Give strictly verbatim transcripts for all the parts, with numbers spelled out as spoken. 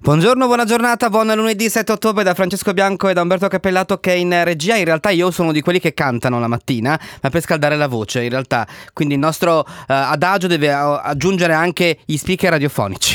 Buongiorno, buona giornata, buon lunedì sette ottobre da Francesco Bianco e da Umberto Cappellato che è in regia. In realtà io sono di quelli che cantano la mattina, ma per scaldare la voce in realtà. Quindi il nostro uh, adagio deve uh, aggiungere anche gli speaker radiofonici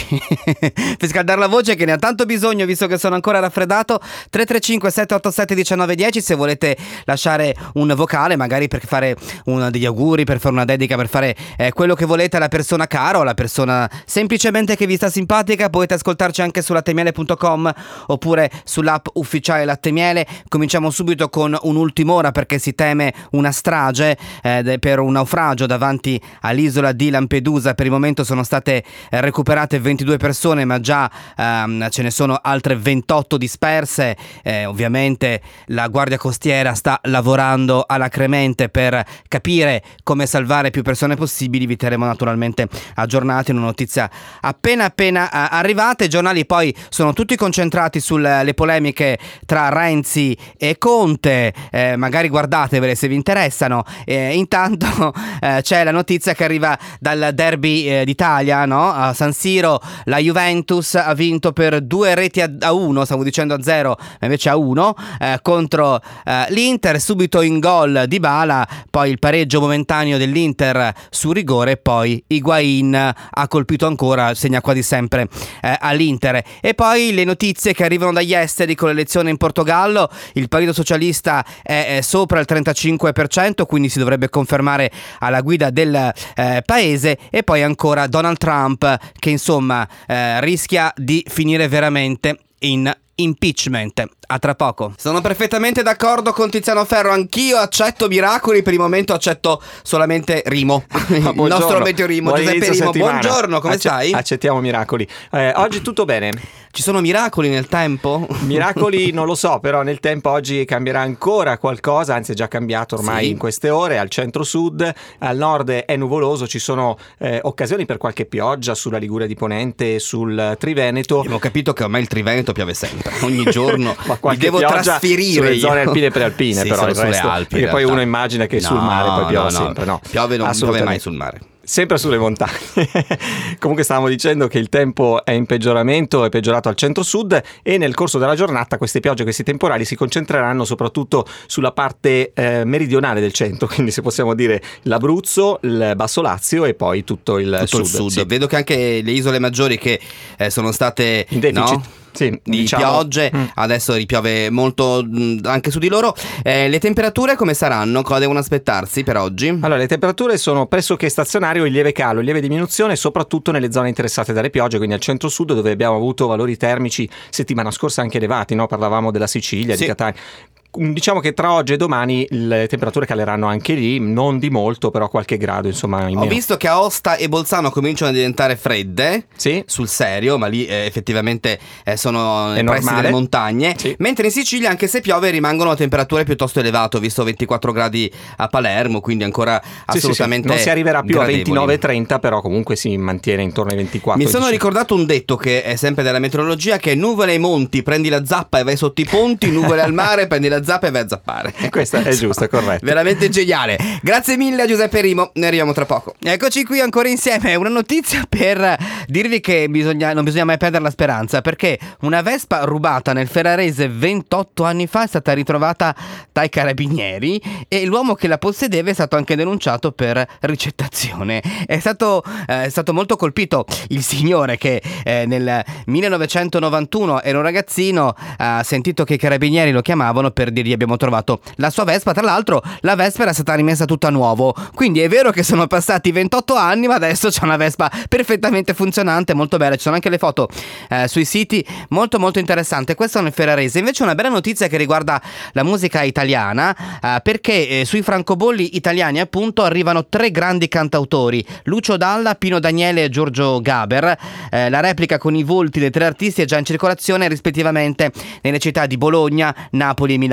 per scaldare la voce, che ne ha tanto bisogno visto che sono ancora raffreddato. Tre tre cinque sette otto sette uno nove uno zero se volete lasciare un vocale, magari per fare un, degli auguri, per fare una dedica, per fare eh, quello che volete alla persona cara o alla persona semplicemente che vi sta simpatica. Potete ascoltarci anche su latte miele punto com oppure sull'app ufficiale Latte Miele. Cominciamo subito con un'ultima ora perché si teme una strage eh, per un naufragio davanti all'isola di Lampedusa. Per il momento sono state eh, recuperate ventidue persone, ma già ehm, ce ne sono altre ventotto disperse. Eh, ovviamente la Guardia Costiera sta lavorando alacremente per capire come salvare più persone possibili. Vi terremo naturalmente aggiornati in una notizia appena appena eh, arrivata. I giornali poi sono tutti concentrati sulle polemiche tra Renzi e Conte, eh, magari guardatevele se vi interessano. Eh, intanto eh, c'è la notizia che arriva dal derby eh, d'Italia, no? A San Siro la Juventus ha vinto per due reti a, a uno, stavo dicendo a zero, ma invece a uno eh, contro eh, l'Inter. Subito in gol Dybala, poi il pareggio momentaneo dell'Inter su rigore, poi Higuain ha colpito ancora, segna quasi sempre eh, all'Inter. E poi le notizie che arrivano dagli esteri con l'elezione in Portogallo. Il Partito Socialista è, è sopra il trentacinque per cento, quindi si dovrebbe confermare alla guida del eh, paese. E poi ancora Donald Trump che insomma eh, rischia di finire veramente in impeachment. A tra poco. Sono perfettamente d'accordo con Tiziano Ferro. Anch'io accetto miracoli. Per il momento accetto solamente Rimo. Il nostro meteorimo Giuseppe Rimo. Buongiorno, come Acce- stai? Accettiamo miracoli. eh, Oggi tutto bene. Ci sono miracoli nel tempo? Miracoli non lo so, però nel tempo oggi cambierà ancora qualcosa. Anzi è già cambiato ormai sì. in queste ore. Al centro-sud, al nord è nuvoloso. Ci sono eh, occasioni per qualche pioggia sulla Liguria di Ponente e sul Triveneto. Abbiamo capito che ormai il Triveneto piove sempre, ogni giorno. Ma mi devo trasferire sulle io. zone alpine e prealpine, sì, però il sulle resto, Alpi, perché poi uno immagina che no, sul mare poi piove no, no. sempre. No, piove non piove mai sul mare. Sempre sulle montagne. Comunque stavamo dicendo che il tempo è in peggioramento, è peggiorato al centro-sud e nel corso della giornata queste piogge, questi temporali si concentreranno soprattutto sulla parte eh, meridionale del centro, quindi se possiamo dire l'Abruzzo, il Basso Lazio e poi tutto il tutto sud. Il sud. Sì. Vedo che anche le isole maggiori che eh, sono state in deficit. No? Sì, di diciamo, piogge, mm. adesso ripiove molto mh, anche su di loro. Eh, le temperature come saranno? Cosa devono aspettarsi per oggi? Allora, le temperature sono pressoché stazionario, in lieve calo, in lieve diminuzione, soprattutto nelle zone interessate dalle piogge, quindi al centro-sud dove abbiamo avuto valori termici settimana scorsa anche elevati, no? Parlavamo della Sicilia, sì. di Catania. Diciamo che tra oggi e domani le temperature caleranno anche lì, non di molto, però qualche grado insomma in meno. Ho visto che Aosta e Bolzano cominciano a diventare fredde, sì. sul serio, ma lì eh, effettivamente eh, sono nei pressi delle montagne, sì. mentre in Sicilia, anche se piove, rimangono a temperature piuttosto elevate. Ho visto ventiquattro gradi a Palermo, quindi ancora assolutamente sì, sì, sì. Non si arriverà più gradevoli. a ventinove trenta, però comunque si mantiene intorno ai ventiquattro. Mi sono diciamo. ricordato un detto che è sempre della meteorologia, che è nuvole ai monti, prendi la zappa e vai sotto i ponti, nuvole al mare, prendi la zappa e vai a zappare. Questa è giusta, è corretto. Veramente geniale. Grazie mille a Giuseppe Rimo, ne arriviamo tra poco. Eccoci qui ancora insieme. Una notizia per dirvi che bisogna, non bisogna mai perdere la speranza, perché una Vespa rubata nel Ferrarese ventotto anni fa è stata ritrovata dai carabinieri e l'uomo che la possedeva è stato anche denunciato per ricettazione. È stato, eh, è stato molto colpito il signore che eh, nel millenovecentonovantuno era un ragazzino, ha sentito che i carabinieri lo chiamavano per dirgli abbiamo trovato la sua Vespa. Tra l'altro la Vespa era stata rimessa tutta a nuovo, quindi è vero che sono passati ventotto anni, ma adesso c'è una Vespa perfettamente funzionante, molto bella. Ci sono anche le foto eh, sui siti, molto molto interessante. Questo è nel Ferrarese. Invece una bella notizia che riguarda la musica italiana, eh, perché eh, sui francobolli italiani appunto arrivano tre grandi cantautori: Lucio Dalla, Pino Daniele e Giorgio Gaber. Eh, la replica con i volti dei tre artisti è già in circolazione rispettivamente nelle città di Bologna, Napoli e Milano.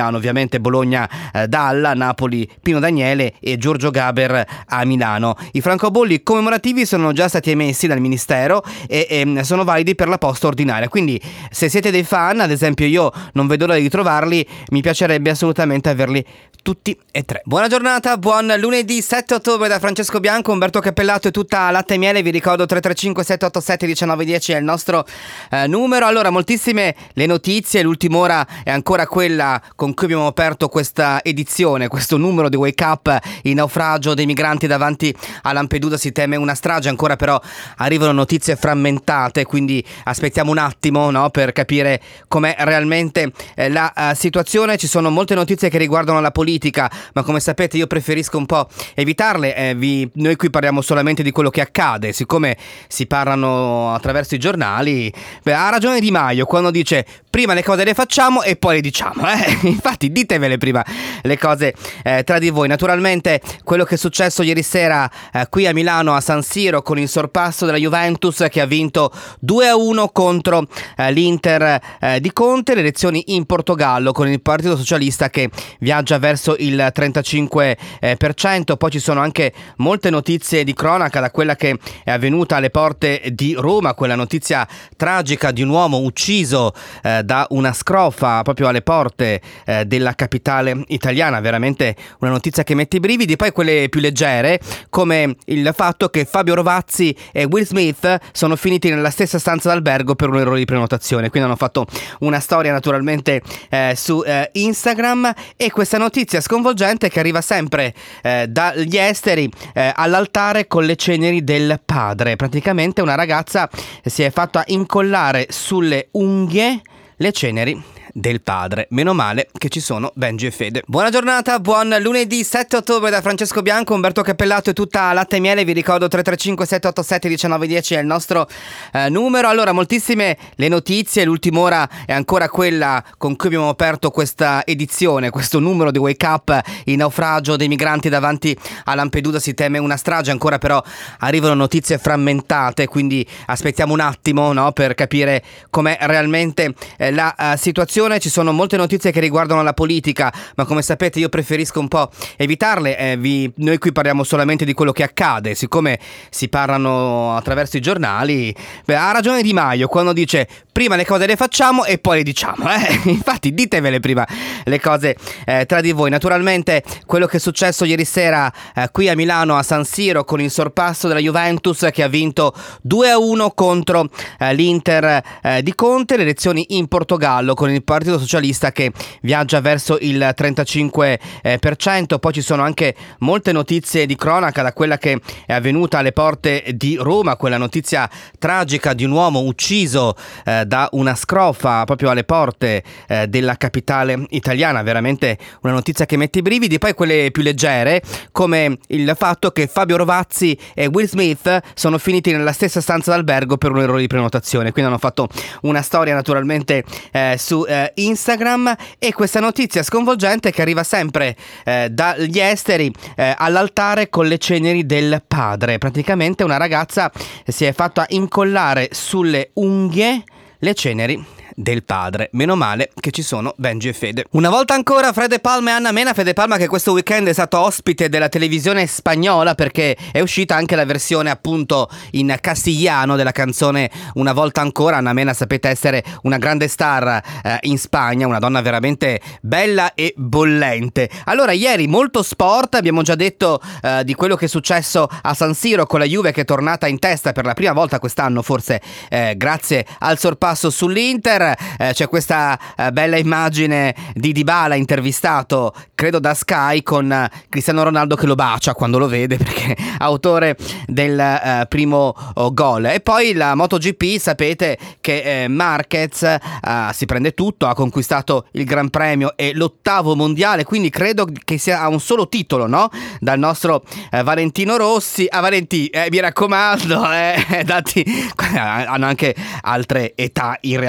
Milano, ovviamente Bologna eh, Dalla, Napoli Pino Daniele e Giorgio Gaber a Milano. I francobolli commemorativi sono già stati emessi dal Ministero e, e sono validi per la posta ordinaria, quindi se siete dei fan, ad esempio io non vedo l'ora di trovarli, mi piacerebbe assolutamente averli tutti e tre. Buona giornata, buon lunedì sette ottobre da Francesco Bianco, Umberto Cappellato e tutta Latte e Miele. Vi ricordo tre tre cinque sette otto sette uno nove uno zero è il nostro eh, numero. Allora, moltissime le notizie, l'ultima ora è ancora quella con cui abbiamo aperto questa edizione, questo numero di Wake Up. Il naufragio dei migranti davanti a Lampedusa, si teme una strage, ancora però arrivano notizie frammentate, quindi aspettiamo un attimo, no, per capire com'è realmente eh, la uh, situazione. Ci sono molte notizie che riguardano la politica, ma come sapete io preferisco un po' evitarle. Eh, vi, noi qui parliamo solamente di quello che accade, siccome si parlano attraverso i giornali. Beh, ha ragione Di Maio quando dice prima le cose le facciamo e poi le diciamo, eh? Infatti ditevele prima le cose eh, tra di voi. Naturalmente quello che è successo ieri sera eh, qui a Milano a San Siro con il sorpasso della Juventus che ha vinto due a uno contro eh, l'Inter eh, di Conte, le elezioni in Portogallo con il Partito Socialista che viaggia verso il trentacinque per cento. Poi ci sono anche molte notizie di cronaca da quella che è avvenuta alle porte di Roma, quella notizia tragica di un uomo ucciso eh, da una scrofa proprio alle porte eh, della capitale italiana, veramente una notizia che mette i brividi. Poi quelle più leggere, come il fatto che Fabio Rovazzi e Will Smith sono finiti nella stessa stanza d'albergo per un errore di prenotazione, quindi hanno fatto una storia naturalmente eh, su eh, Instagram. E questa notizia sconvolgente che arriva sempre eh, dagli esteri eh, all'altare con le ceneri del padre. Praticamente una ragazza si è fatta incollare sulle unghie le ceneri del padre. Meno male che ci sono Benji e Fede. Buona giornata, buon lunedì sette ottobre da Francesco Bianco, Umberto Cappellato e tutta Latte e Miele. Vi ricordo tre tre cinque sette otto sette uno nove uno zero è il nostro eh, numero. Allora, moltissime le notizie, l'ultima ora è ancora quella con cui abbiamo aperto questa edizione, questo numero di Wake Up. Il naufragio dei migranti davanti a Lampedusa, si teme una strage, ancora però arrivano notizie frammentate, quindi aspettiamo un attimo, no, per capire com'è realmente eh, la uh, situazione. Ci sono molte notizie che riguardano la politica, ma come sapete io preferisco un po' evitarle. Eh, vi, noi qui parliamo solamente di quello che accade, siccome si parlano attraverso i giornali. Beh, ha ragione Di Maio quando dice prima le cose le facciamo e poi le diciamo, eh? Infatti ditevele prima le cose eh, tra di voi. Naturalmente quello che è successo ieri sera eh, qui a Milano a San Siro con il sorpasso della Juventus che ha vinto due a uno contro eh, l'Inter eh, di Conte, le elezioni in Portogallo con il Partito Socialista che viaggia verso il trentacinque per cento. Poi ci sono anche molte notizie di cronaca da quella che è avvenuta alle porte di Roma, quella notizia tragica di un uomo ucciso eh, da una scrofa proprio alle porte eh, della capitale italiana, veramente una notizia che mette i brividi. Poi quelle più leggere, come il fatto che Fabio Rovazzi e Will Smith sono finiti nella stessa stanza d'albergo per un errore di prenotazione, quindi hanno fatto una storia naturalmente eh, su eh, Instagram. E questa notizia sconvolgente che arriva sempre eh, dagli esteri eh, all'altare con le ceneri del padre. Praticamente una ragazza si è fatta incollare sulle unghie le ceneri del padre. Meno male che ci sono Benji e Fede. Una volta ancora Fede Palma e Anna Mena. Fede Palma che questo weekend è stato ospite della televisione spagnola perché è uscita anche la versione appunto in castigliano della canzone Una volta ancora. Anna Mena sapete essere una grande star eh, in Spagna, una donna veramente bella e bollente. Allora ieri molto sport, abbiamo già detto eh, di quello che è successo a San Siro con la Juve che è tornata in testa per la prima volta quest'anno, forse eh, grazie al sorpasso sull'Inter. Eh, c'è questa eh, bella immagine di Dybala intervistato, credo da Sky, con eh, Cristiano Ronaldo che lo bacia quando lo vede perché autore del eh, primo oh, gol. E poi la MotoGP, sapete che eh, Marquez eh, si prende tutto, ha conquistato il Gran Premio e l'ottavo mondiale, quindi credo che sia a un solo titolo, no? Dal nostro eh, Valentino Rossi. A ah, Valentì, eh, mi raccomando, eh, dati, hanno anche altre età in realtà.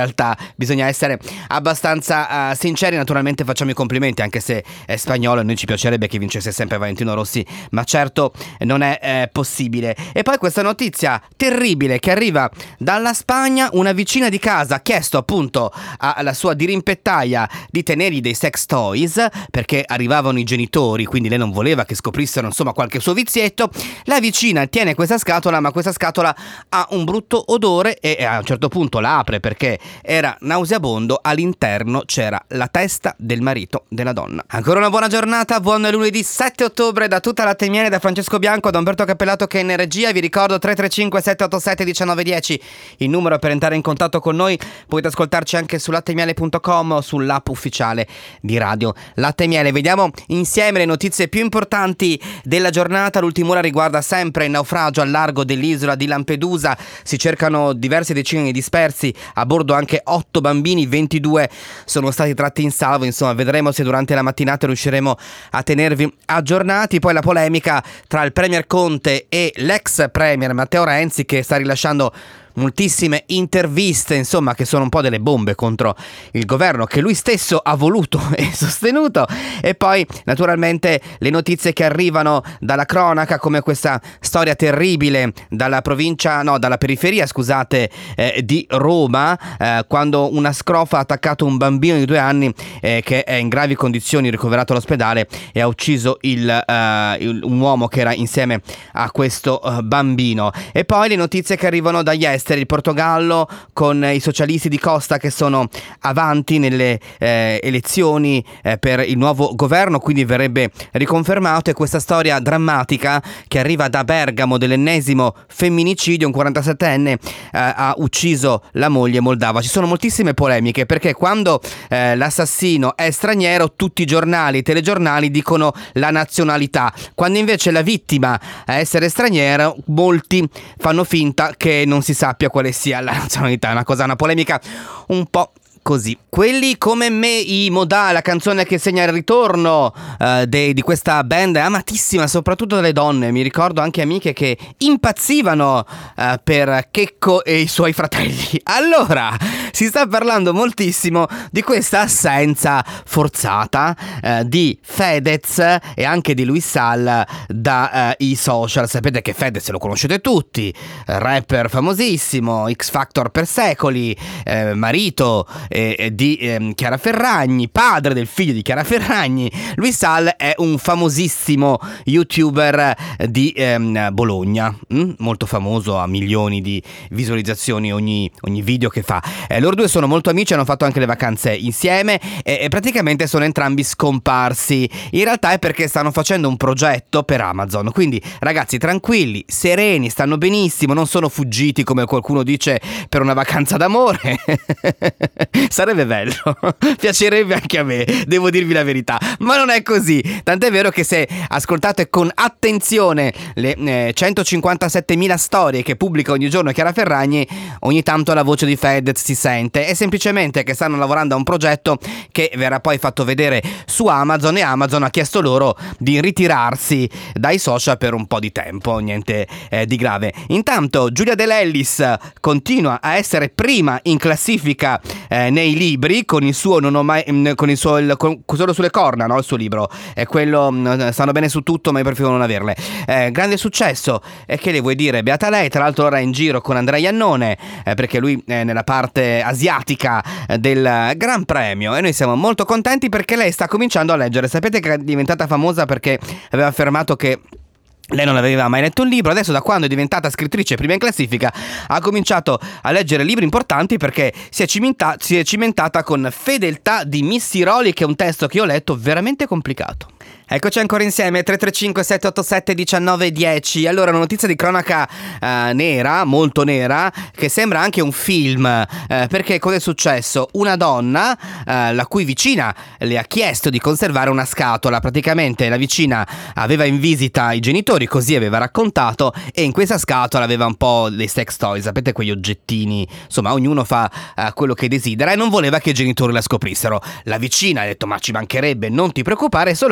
bisogna essere abbastanza uh, sinceri. Naturalmente facciamo i complimenti, anche se è spagnolo e noi ci piacerebbe che vincesse sempre Valentino Rossi, ma certo non è eh, possibile. E poi questa notizia terribile che arriva dalla Spagna: una vicina di casa ha chiesto appunto alla sua dirimpettaia di tenergli dei sex toys perché arrivavano i genitori, quindi lei non voleva che scoprissero insomma qualche suo vizietto. La vicina tiene questa scatola, ma questa scatola ha un brutto odore e a un certo punto la apre perché era nauseabondo. All'interno c'era la testa del marito della donna. Ancora una buona giornata, buon lunedì sette ottobre da tutta Latte Miele, da Francesco Bianco, da Umberto Cappellato che è in regia. Vi ricordo tre tre cinque sette otto sette uno nove uno zero il numero per entrare in contatto con noi. Potete ascoltarci anche su latte miele punto com o sull'app ufficiale di Radio Latte Miele. Vediamo insieme le notizie più importanti della giornata. L'ultima ora riguarda sempre il naufragio al largo dell'isola di Lampedusa. Si cercano diverse decine di dispersi, a bordo anche otto bambini, ventidue sono stati tratti in salvo. Insomma, vedremo se durante la mattinata riusciremo a tenervi aggiornati. Poi la polemica tra il premier Conte e l'ex premier Matteo Renzi, che sta rilasciando moltissime interviste, insomma, che sono un po' delle bombe contro il governo che lui stesso ha voluto e sostenuto. E poi naturalmente le notizie che arrivano dalla cronaca, come questa storia terribile dalla provincia, no, dalla periferia, scusate, eh, di Roma, eh, quando una scrofa ha attaccato un bambino di due anni eh, che è in gravi condizioni, ricoverato all'ospedale, e ha ucciso il, eh, il, un uomo che era insieme a questo eh, bambino. E poi le notizie che arrivano dagli esteri: il Portogallo con i socialisti di Costa che sono avanti nelle eh, elezioni eh, per il nuovo governo, quindi verrebbe riconfermato. E questa storia drammatica che arriva da Bergamo dell'ennesimo femminicidio: un quarantasettenne eh, ha ucciso la moglie moldava. Ci sono moltissime polemiche perché quando eh, l'assassino è straniero tutti i giornali, i telegiornali dicono la nazionalità, quando invece la vittima a essere straniera molti fanno finta che non si sa quale sia la nazionalità. È una cosa, una polemica un po' così. Quelli come me, i Modà, la canzone che segna il ritorno uh, de, di questa band amatissima soprattutto dalle donne. Mi ricordo anche amiche che impazzivano uh, per Checco e i suoi fratelli. Allora, si sta parlando moltissimo di questa assenza forzata uh, di Fedez e anche di Luis Sal da uh, i social. Sapete che Fedez lo conoscete tutti, rapper famosissimo, X Factor per secoli, eh, marito Eh, di eh, Chiara Ferragni, padre del figlio di Chiara Ferragni. Luis Sal è un famosissimo youtuber di ehm, Bologna, mm? molto famoso, ha milioni di visualizzazioni ogni, ogni video che fa. Eh, loro due sono molto amici, hanno fatto anche le vacanze insieme e, e praticamente sono entrambi scomparsi. In realtà è perché stanno facendo un progetto per Amazon, quindi ragazzi tranquilli, sereni, stanno benissimo, non sono fuggiti come qualcuno dice per una vacanza d'amore. Sarebbe bello, piacerebbe anche a me, devo dirvi la verità, ma non è così. Tant'è vero che se ascoltate con attenzione le eh, centocinquantasettemila storie che pubblica ogni giorno Chiara Ferragni, ogni tanto la voce di Fedez si sente. È semplicemente che stanno lavorando a un progetto che verrà poi fatto vedere su Amazon, e Amazon ha chiesto loro di ritirarsi dai social per un po' di tempo, niente eh, di grave. Intanto Giulia De Lellis continua a essere prima in classifica eh, nei libri con il suo non ho mai con il suo il, con, solo sulle corna, no? Il suo libro è quello stanno bene su tutto ma io preferisco non averle. Eh, grande successo, e che le vuoi dire, beata lei. Tra l'altro ora è in giro con Andrea Iannone eh, perché lui è nella parte asiatica del Gran Premio e noi siamo molto contenti perché lei sta cominciando a leggere. Sapete che è diventata famosa perché aveva affermato che lei non aveva mai letto un libro. Adesso, da quando è diventata scrittrice prima in classifica, ha cominciato a leggere libri importanti perché si è, cimenta- si è cimentata con Fedeltà di Missy Roli, che è un testo che io ho letto veramente complicato. Eccoci ancora insieme, tre tre cinque sette otto sette uno nove uno zero. Allora, una notizia di cronaca eh, nera, molto nera, che sembra anche un film, eh, perché cosa è successo? Una donna, eh, la cui vicina le ha chiesto di conservare una scatola. Praticamente la vicina aveva in visita i genitori, così aveva raccontato, e in questa scatola aveva un po' dei sex toys, sapete, quegli oggettini, insomma ognuno fa eh, quello che desidera, e non voleva che i genitori la scoprissero. La vicina ha detto: ma ci mancherebbe, non ti preoccupare, solo che da questo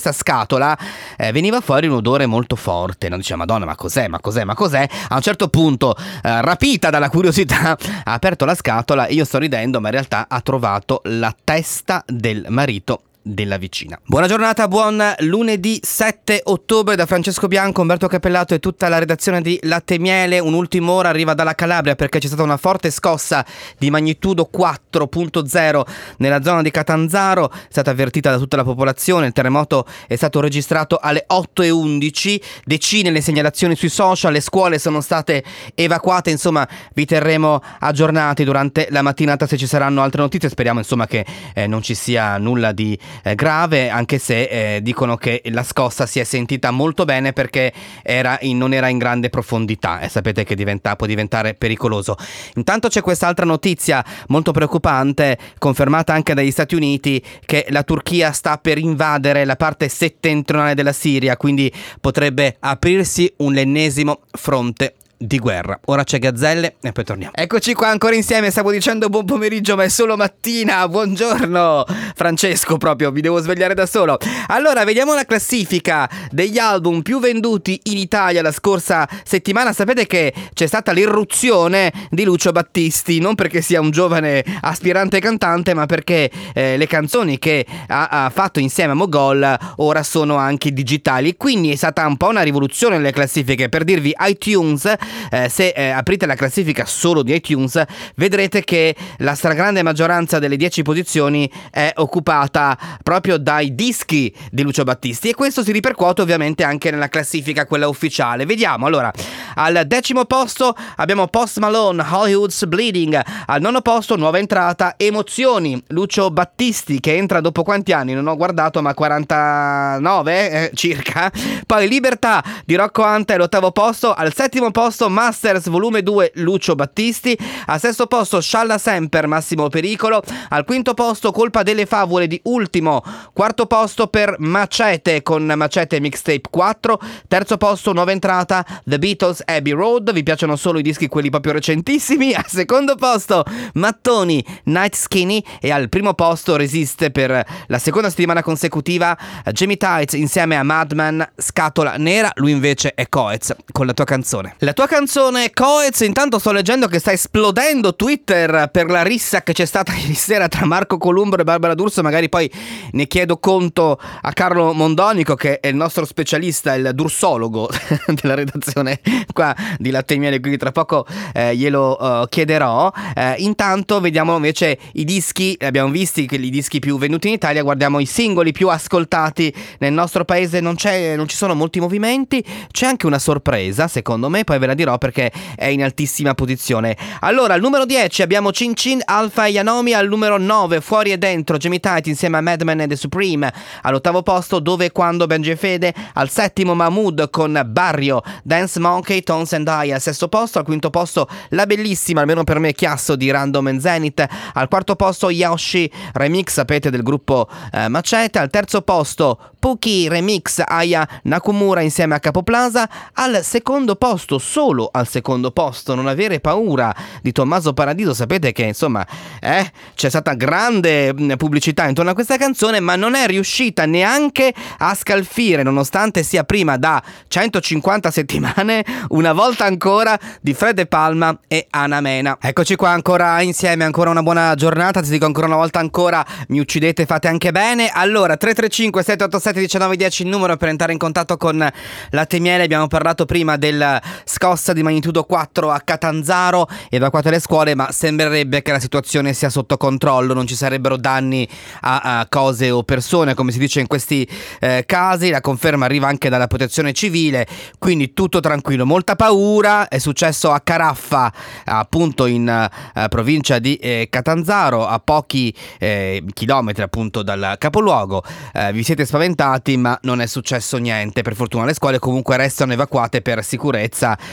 questa scatola eh, veniva fuori un odore molto forte, non diceva Madonna ma cos'è, ma cos'è, ma cos'è? A un certo punto, eh, rapita dalla curiosità, ha aperto la scatola, io sto ridendo ma in realtà ha trovato la testa del marito della vicina. Buona giornata, buon lunedì sette ottobre da Francesco Bianco, Umberto Cappellato e tutta la redazione di Latte e Miele. Un'ultima ora arriva dalla Calabria perché c'è stata una forte scossa di magnitudo quattro punto zero nella zona di Catanzaro, è stata avvertita da tutta la popolazione. Il terremoto è stato registrato alle otto e undici, decine le segnalazioni sui social, le scuole sono state evacuate, insomma vi terremo aggiornati durante la mattinata se ci saranno altre notizie. Speriamo insomma che eh, non ci sia nulla di Eh, grave, anche se eh, dicono che la scossa si è sentita molto bene perché era in, non era in grande profondità e sapete che diventa, può diventare pericoloso. Intanto c'è quest'altra notizia molto preoccupante, confermata anche dagli Stati Uniti, che la Turchia sta per invadere la parte settentrionale della Siria, quindi potrebbe aprirsi un ennesimo fronte di guerra. Ora c'è Gazzelle e poi torniamo. Eccoci qua ancora insieme, stavo dicendo buon pomeriggio ma è solo mattina. Buongiorno Francesco, proprio vi devo svegliare da solo. Allora vediamo la classifica degli album più venduti in Italia la scorsa settimana. Sapete che c'è stata l'irruzione di Lucio Battisti, non perché sia un giovane aspirante cantante ma perché eh, le canzoni che ha, ha fatto insieme a Mogol ora sono anche digitali, quindi è stata un po' una rivoluzione nelle classifiche. Per dirvi, iTunes, Eh, se eh, aprite la classifica solo di iTunes vedrete che la stragrande maggioranza delle dieci posizioni è occupata proprio dai dischi di Lucio Battisti e questo si ripercuote ovviamente anche nella classifica, quella ufficiale. Vediamo, allora, al decimo posto abbiamo Post Malone, Hollywood's Bleeding. Al nono posto, nuova entrata, Emozioni, Lucio Battisti, che entra dopo quanti anni? Non ho guardato, ma quarantanove eh, circa. Poi Libertà di Rocco Ante all'ottavo posto. Al settimo posto Masters volume due, Lucio Battisti. Al sesto posto Scialla Semper, Massimo Pericolo. Al quinto posto Colpa delle favole di Ultimo. Quarto posto per Macete con Macete Mixtape quattro. Terzo posto, nuova entrata, The Beatles Abbey Road. Vi piacciono solo i dischi quelli proprio recentissimi. Al secondo posto Mattoni, Night Skinny. E al primo posto resiste per la seconda settimana consecutiva Jamie Tights insieme a Madman, Scatola Nera. Lui invece è Coez con La Tua Canzone. La tua canzone Coez. Intanto sto leggendo che sta esplodendo Twitter per la rissa che c'è stata ieri sera tra Marco Columbro e Barbara D'Urso. Magari poi ne chiedo conto a Carlo Mondonico, che è il nostro specialista, il dursologo della redazione qua di Latte e Miele, quindi tra poco eh, glielo uh, chiederò. Eh, intanto vediamo invece i dischi. Abbiamo visti che i dischi più venuti in Italia, guardiamo i singoli più ascoltati nel nostro paese. Non c'è, non ci sono molti movimenti, c'è anche una sorpresa secondo me, poi ve la dirò perché è in altissima posizione. Allora, al numero dieci abbiamo Cin Cin, Alfa e Yanomi. Al numero nove Fuori e Dentro, Jamie Tight insieme a Madman e The Supreme. All'ottavo posto Dove e Quando, Benji e Fede. Al settimo Mahmood con Barrio, Dance Monkey, Tones and I. Al sesto posto, al quinto posto la bellissima, almeno per me, Chiasso di Random and Zenith. Al quarto posto Yoshi remix, sapete, del gruppo eh, Macete. Al terzo posto Puki remix Aya Nakamura insieme a Capoplaza. Al secondo posto, solo al secondo posto, Non avere paura di Tommaso Paradiso. Sapete che insomma eh, c'è stata grande pubblicità intorno a questa canzone, ma non è riuscita neanche a scalfire, nonostante sia prima da centocinquanta settimane, Una volta ancora di Fred De Palma e Ana Mena. Eccoci qua ancora insieme, ancora una buona giornata. Ti dico ancora una volta ancora, mi uccidete, fate anche bene. Allora, tre tre cinque sette otto sette uno nove uno zero il numero per entrare in contatto con Latte e Miele. Abbiamo parlato prima del scossa di magnitudo quattro a Catanzaro, evacuate le scuole, ma sembrerebbe che la situazione sia sotto controllo, non ci sarebbero danni a, a cose o persone, come si dice in questi eh, casi. La conferma arriva anche dalla protezione civile, quindi tutto tranquillo. Molta paura, è successo a Caraffa, appunto in eh, provincia di eh, Catanzaro, a pochi eh, chilometri appunto dal capoluogo. Eh, vi siete spaventati, ma non è successo niente, per fortuna. Le scuole comunque restano evacuate per sicurezza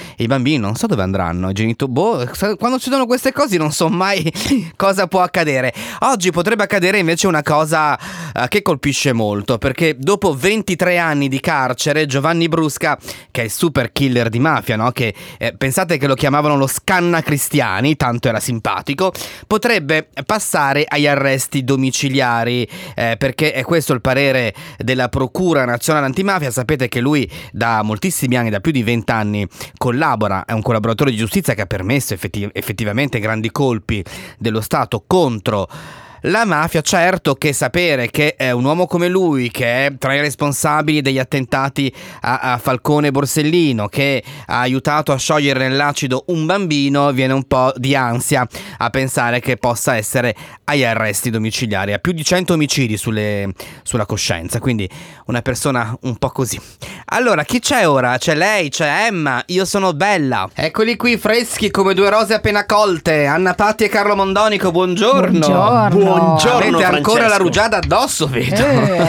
i bambini non so dove andranno, i genitori, boh, quando succedono queste cose non so mai cosa può accadere. Oggi potrebbe accadere invece una cosa uh, che colpisce molto, perché dopo ventitré anni di carcere Giovanni Brusca, che è il super killer di mafia, no? Che eh, pensate che lo chiamavano lo Scanna Cristiani, tanto era simpatico, potrebbe passare agli arresti domiciliari, eh, perché è questo il parere della Procura Nazionale Antimafia. Sapete che lui da moltissimi anni, da più di venti anni, collabora, è un collaboratore di giustizia che ha permesso effettiv- effettivamente grandi colpi dello Stato contro la mafia. Certo che sapere che è un uomo come lui, che è tra i responsabili degli attentati a, a Falcone e Borsellino, che ha aiutato a sciogliere nell'acido un bambino, viene un po' di ansia a pensare che possa essere agli arresti domiciliari. Ha più di cento omicidi sulle, sulla coscienza, quindi una persona un po' così. Allora, chi c'è ora? C'è lei, c'è Emma, io sono Bella. Eccoli qui, freschi come due rose appena colte. Anna Patti e Carlo Mondonico, buongiorno. Buongiorno. Buongiorno, avete ancora Francesco. la rugiada addosso, vedo.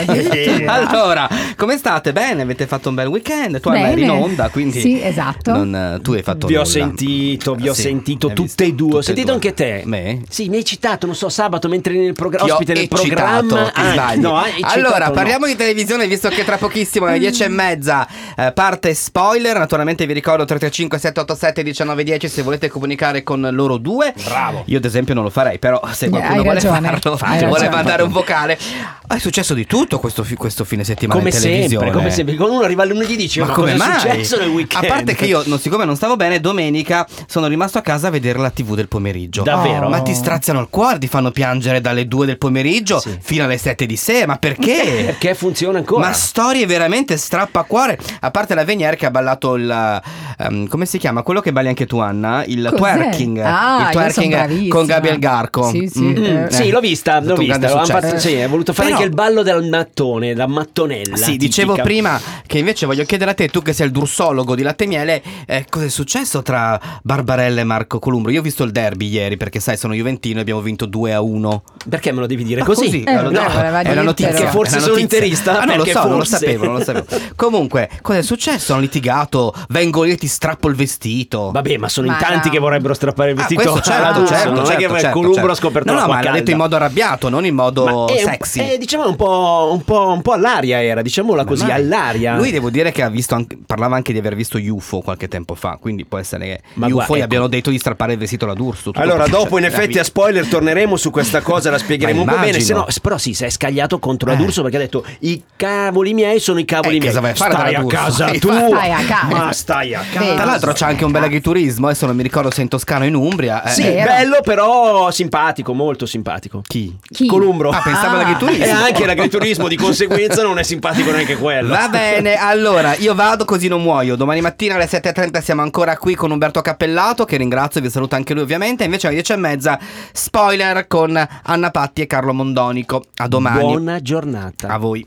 Eh, Allora, come state? Bene? Avete fatto un bel weekend? Tu Bene. eri in onda, quindi Sì, esatto. non, tu hai fatto Vi ho nulla. sentito, vi ho Sì, sentito hai tutte visto? e due. Ho Tutte e sentito due. anche te. Me? Sì, mi hai citato, non so, sabato mentre eri nel programma, Ti ho ospite nel eccitato, programma. ti Ah, sbagli. no, hai citato, allora, no. parliamo di televisione, visto che tra pochissimo alle dieci e mezza eh, parte Spoiler. Naturalmente vi ricordo tre tre cinque sette otto sette uno nove uno zero se volete comunicare con loro due. Bravo. Io ad esempio non lo farei, però se Eh, qualcuno hai vuole ragione, farlo, hai vuole ragione. mandare un vocale. È successo di tutto questo, fi- questo fine settimana Come in televisione. sempre, come sempre. Quando uno arriva il lunedì dice: Ma, ma, come cosa mai? è successo nel weekend? A parte che io, non, siccome non stavo bene, domenica sono rimasto a casa a vedere la tivù del pomeriggio. Davvero? Ma ti straziano il cuore, ti fanno piangere dalle due del pomeriggio Sì. fino alle sette di sera. Ma perché? Perché funziona ancora. Ma storie veramente strappacuore. A parte la Venier che ha ballato il um, come si chiama? Quello che balli anche tu, Anna? Il Cos'è? twerking. Ah, il io twerking son bravissima. con Gabriel Garco. Sì, sì. Mm. Eh. Mm, sì, l'ho vista, È stato l'ho un grande vista. Hanno successo. fatto- sì, ha voluto fare Però- anche il ballo del mattone, la mattonella. Sì, tipica. dicevo prima che invece voglio chiedere a te, tu che sei il drursologo di Latte e Miele, eh, cosa è successo tra Barbarella e Marco Columbro? Io ho visto il derby ieri, perché sai, sono juventino e abbiamo vinto due a uno. Perché me lo devi dire Ma così? Eh, no, no, voleva è una dirtelo. notizia. Perché forse è una sono notizia. interista? Ah, non lo Perché so, non lo forse. sapevo, non lo sapevo. Comunque, cosa è successo? Hanno litigato, vengo io e ti strappo il vestito. Vabbè, ma sono in Ma tanti no. che vorrebbero strappare il Ah, vestito questo alla certo, doccia, certo, non è certo, che certo, Columbro certo. ha scoperto No, no, l'acqua ma l'ha detto calda. in modo arrabbiato, non in modo Ma è un- sexy. eh, diciamo un po', un po', un po' all'aria era, diciamola così, Mai. all'aria. Lui devo dire che ha visto anche, parlava anche di aver visto U F O qualche tempo fa, quindi può essere che Ma gli U F O guarda, gli ecco. abbiano detto di strappare il vestito alla D'Urso. tutto Allora, questo, dopo in cioè, effetti la a spoiler torneremo su questa cosa, la spiegheremo un Ma po' bene. immagino. Se no, però sì, si è scagliato contro Eh. la D'Urso perché ha detto i cavoli miei sono i cavoli Eh, miei. cosa vai a fare stai dalla a D'Urso? casa Stai tu. Stai a casa. Ma stai a casa. Vedi. Tra l'altro c'è anche un bel agriturismo, adesso non mi ricordo se in Toscana o in Umbria. eh, Sì, eh, Vero. bello però simpatico, molto simpatico. Chi? Chi? Columbro. Ah, pensavo Ah. all'agriturismo. E anche l'agriturismo di conseguenza non è simpatico neanche quello. Va bene, allora io vado così non muoio. Domani mattina alle sette e trenta siamo ancora qui con Umberto Cappellato, che ringrazio e vi saluta anche lui ovviamente. Invece alle dieci e mezza spoiler con Anna Patti e Carlo Mondonico. A domani. Buona giornata. A voi.